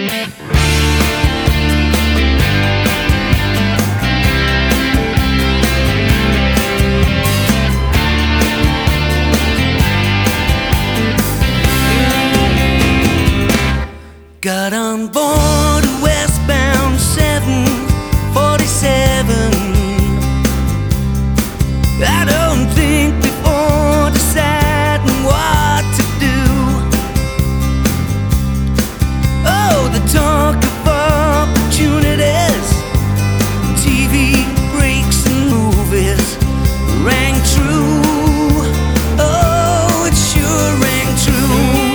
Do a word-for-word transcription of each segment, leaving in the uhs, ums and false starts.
Got on board a westbound seven forty-seven. I don't think before deciding what to do. Oh, the talk of opportunities, T V breaks and movies rang true. Oh, it sure rang true.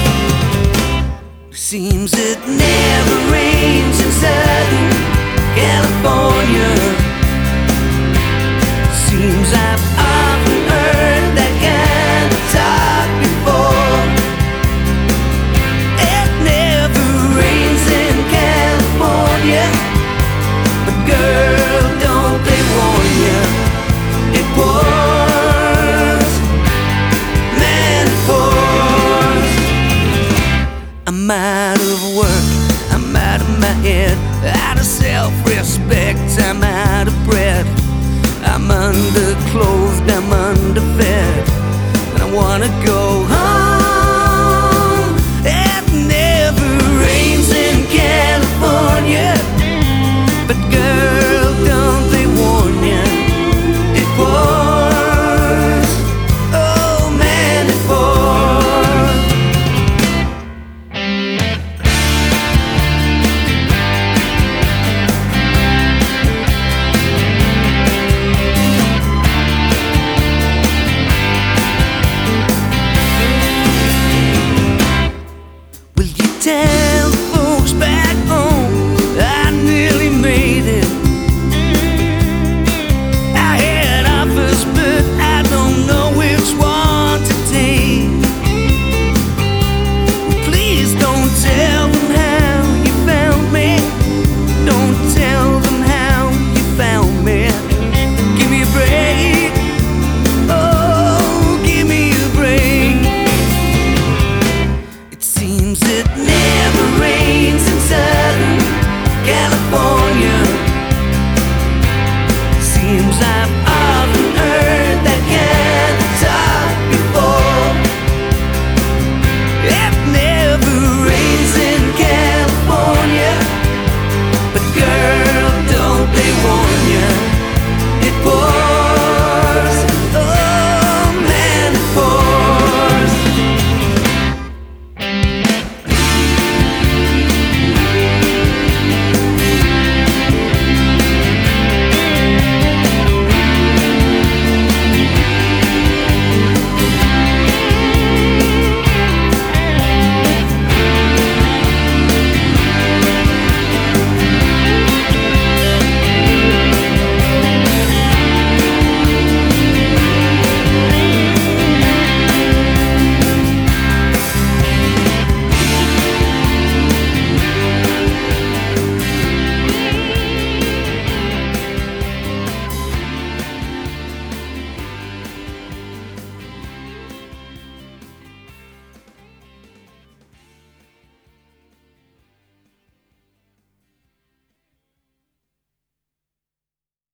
Seems it never rains in Southern California. Seems I've often heard that kind of talk before. It never rains in California, but girl, don't they warn you, it pours, man, it pours. I'm out of work, I'm out of my head, out of self-respect, I'm out of bread. I'm underclothed, I'm underfed, and I wanna go home. It never rains in California, but girl, don't they warn you, it pours, oh man, it pours. Tell the folks back home I nearly made it. I had offers, but I don't know which one to take. Please don't tell them how you found me. Don't tell them how you found me. Give me a break. Oh, give me a break. It seems it never rains in Southern California.